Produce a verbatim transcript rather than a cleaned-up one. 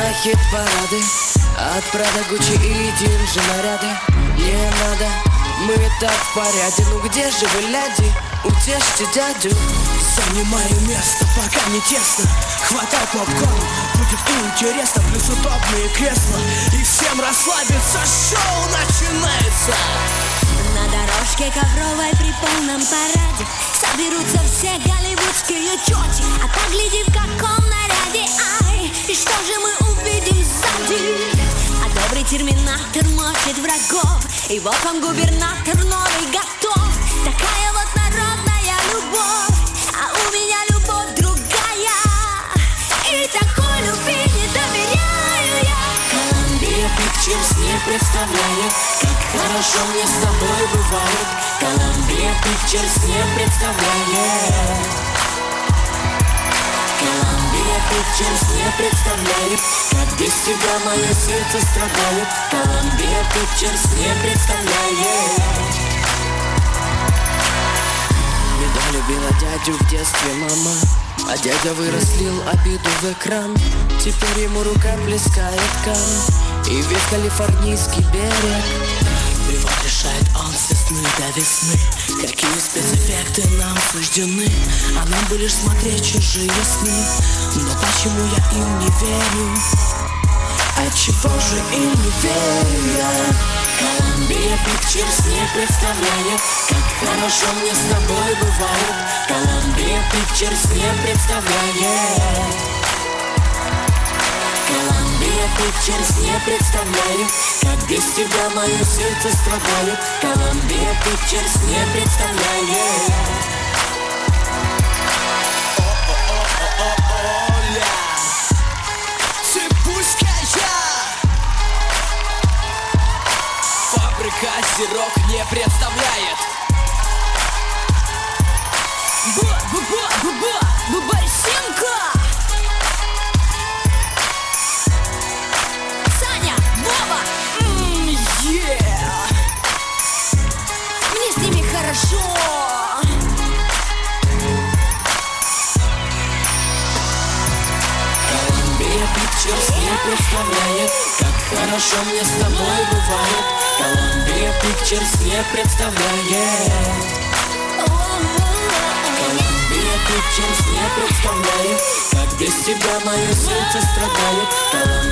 на хит-парады, от Прада, Гуччи и Динджи наряды. Не надо, мы так в порядке. Ну где же вы, ляди, утешьте дядю. Занимаю место, пока не тесно. Хватай попкорн, будет интересно. Плюс удобные кресла, и всем расслабиться. Шоу начинается. На дорожке ковровой при полном параде соберутся все голливудские тети. А так гляди, в каком наряде. Ай, и что же мы увидим сзади? А добрый терминатор мочит врагов, и вот он, губернатор новый, готов. Такая вот народная любовь, а у меня любовь другая. И такой любви не доверяю я. Columbia Pictures не представляет, как хорошо мне с тобой бывает. Columbia Pictures не представляет. Columbia Pictures не представляет, как без тебя мое сердце страдает. Columbia Pictures не представляет. Всегда любила дядю в детстве мама, а дядя вырос, лил обиду в экран. Теперь ему рука плескает кан, и весь калифорнийский берег. И вот решает он с весны до весны, какие спецэффекты нам суждены. А нам бы лишь смотреть чужие сны. Но почему я им не верю? Отчего же им не верю я? Columbia Pictures не представляет, как хорошо мне с тобой бывает. Columbia Pictures не представляет. Columbia Pictures не представляет, как без тебя мое сердце страдает. Columbia Pictures не представляет. Оля, цыпуська я. Фабрика Зирок не представляет. Ба-ба-ба-ба-ба-барсинка! Саня, Вова! М, yeah. Мне с ними хорошо! Columbia Pictures не представляет, как хорошо мне с тобой бывает. Columbia Pictures не представляет. Columbia Pictures не представляет, как без тебя мое сердце страдает. Columbia